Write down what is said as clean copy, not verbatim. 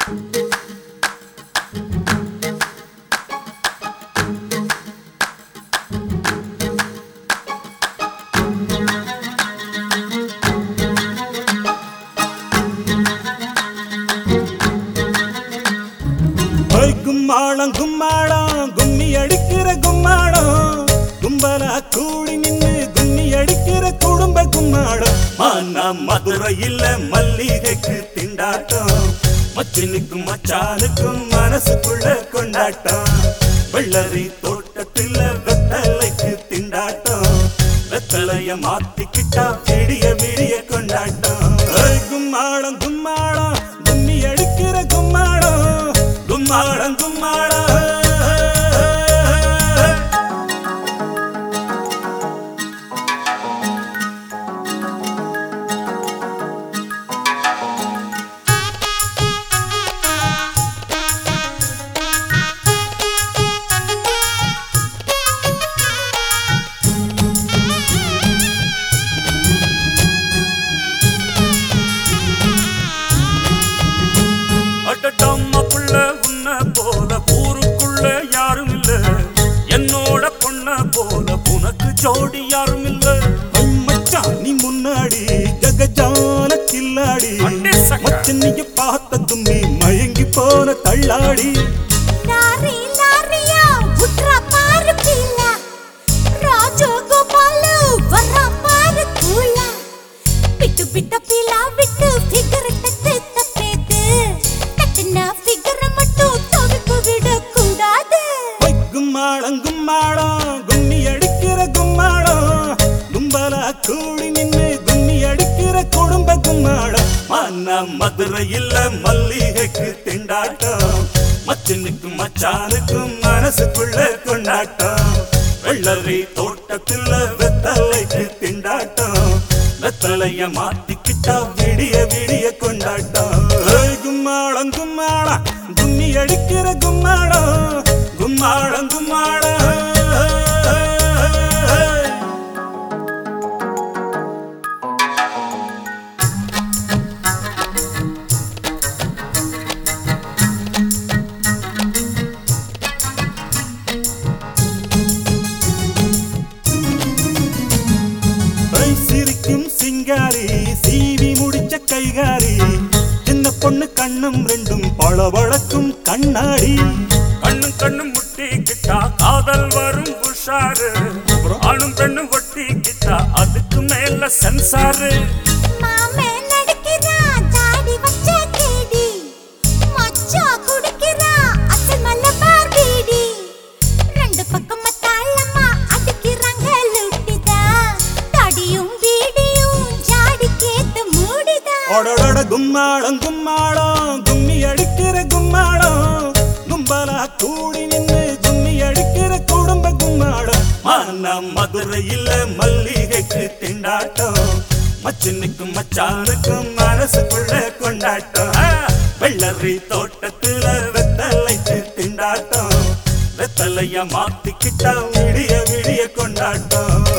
கும்மாளம் கும்மாளம் கும்மி அடிக்கிற கும்மாளம் கும்பலா கூடி நின்னு கும்மி அடிக்கிற குடும்ப கும்மாளம் மானா மதுரையில் மல்லிகைக்கு திண்டாட்டம் மச்சினுக்கும் மச்சானுக்கும் மனசுக்குள்ள கொண்டாட்டம் வெள்ளரி தோட்டத்தில் வெத்தலைக்கு திண்டாட்டம் வெத்தலைய மாத்திக்கிட்டா விடிய விடிய கொண்டாட்டம் கும்மாளம் கும்மாளம் கும்மி அடிக்கிற கும்மாளம் கும்மாளம் கும்மாளம் என்னோட பொண்ண போல உனக்கு ஜோடி யாரும் இல்ல மச்சான் நீ முன்னாடி ஜகஜான கில்லாடி மச்சன்னிய பார்த்த தும்பி மயங்கி போன தள்ளாடி கும்மாளம் கும்மாளம் கும்மி அடிக்கிற கும்மாளம் கும்பலா கூடி நின்னு கும்மி அடிக்கிற குடும்ப கும்மாளம் மானா மதுரையில் மல்லிகைக்கு திண்டாட்டம் மச்சனுக்கும் மச்சானுக்கும் மனசுக்குள்ள கொண்டாட்டம் வெள்ளரி தோட்டத்தில் வெத்தலைக்கு திண்டாட்டம் வெத்தலைய மாத்திக்கிட்டா விடிய விடிய கொண்டாட்டம் கும்மாளம் கும்மாளம் கும்மி அடிக்கிற கும்மாளம் கும்மாளம் கும்மாளம் சிரிக்கும் சிங்காரி சீவி முடிச்ச கைகாரி சின்ன பொண்ணு கண்ணும் ரெண்டும் பளபளக்கும் கண்ணாடி கண்ணும் கண்ணும் முட்டிக்கிட்டா காதல் வரும் உஷாரு ஆணும் பெண்ணும் ஒட்டிக்கிட்டா அதுக்கு மேல சென்சாரு கும்மாளம் கும்மாளம் கும்மி அடிக்கிற கும்மாளம் கும்பலா கூடி நின்னு கும்மி அடிக்கிற குடும்ப கும்மாளம் மானா மதுரையில் மல்லிகைக்கு திண்டாட்டம் மச்சனுக்கும் மச்சானுக்கும் மனசுக்குள்ள கொண்டாட்டம் வெள்ளரி தோட்டத்தில் வெத்தலைக்கு திண்டாட்டம் வெத்தலைய மாத்திக்கிட்டா விடிய விடிய கொண்டாட்டம்